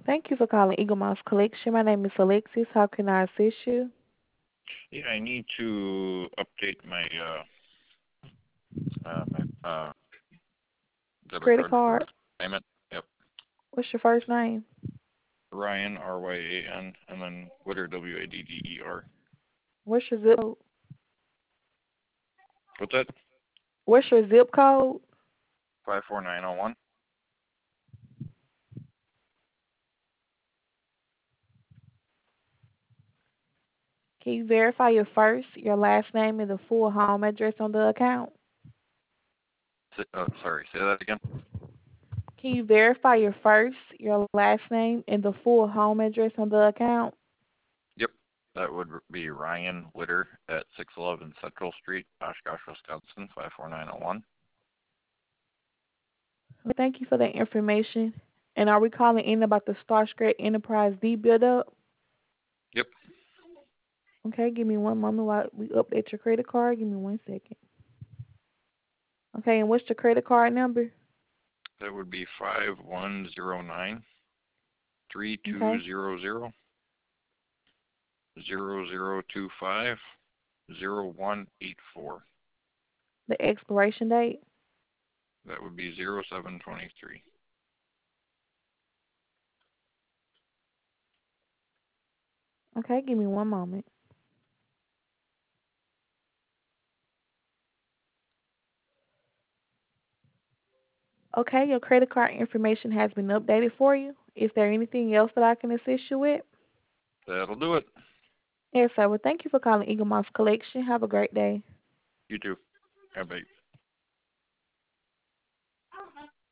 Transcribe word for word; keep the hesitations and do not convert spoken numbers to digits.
Thank you for calling Eagle Mouse Collection. My name is Alexis. How can I assist you? Yeah, I need to update my uh uh my uh debit Credit card for card. payment. Yep. What's your first name? Ryan R Y A N and then Witter W A D D E R. What's your zip code? What's that? What's your zip code? Five four nine oh one. Can you verify your first, your last name, and the full home address on the account? Oh, sorry. Say that again. Can you verify your first, your last name, and the full home address on the account? Yep. That would be Ryan Witter at six eleven Central Street, Oshkosh, Wisconsin, five four nine oh one. Thank you for that information. And are we calling in about the Starscream Enterprise D build up? Yep. Okay, give me one moment while we update your credit card. Give me one second. Okay, and what's your credit card number? That would be five one zero nine three two Okay, zero zero zero zero two five zero one eight four. the expiration date. That would be zero seven twenty three. Okay, give me one moment. Okay, your credit card information has been updated for you. Is there anything else that I can assist you with? That'll do it. Yes, sir. Well, thank you for calling Eagle Moss Collection. Have a great day. You too. Bye bye.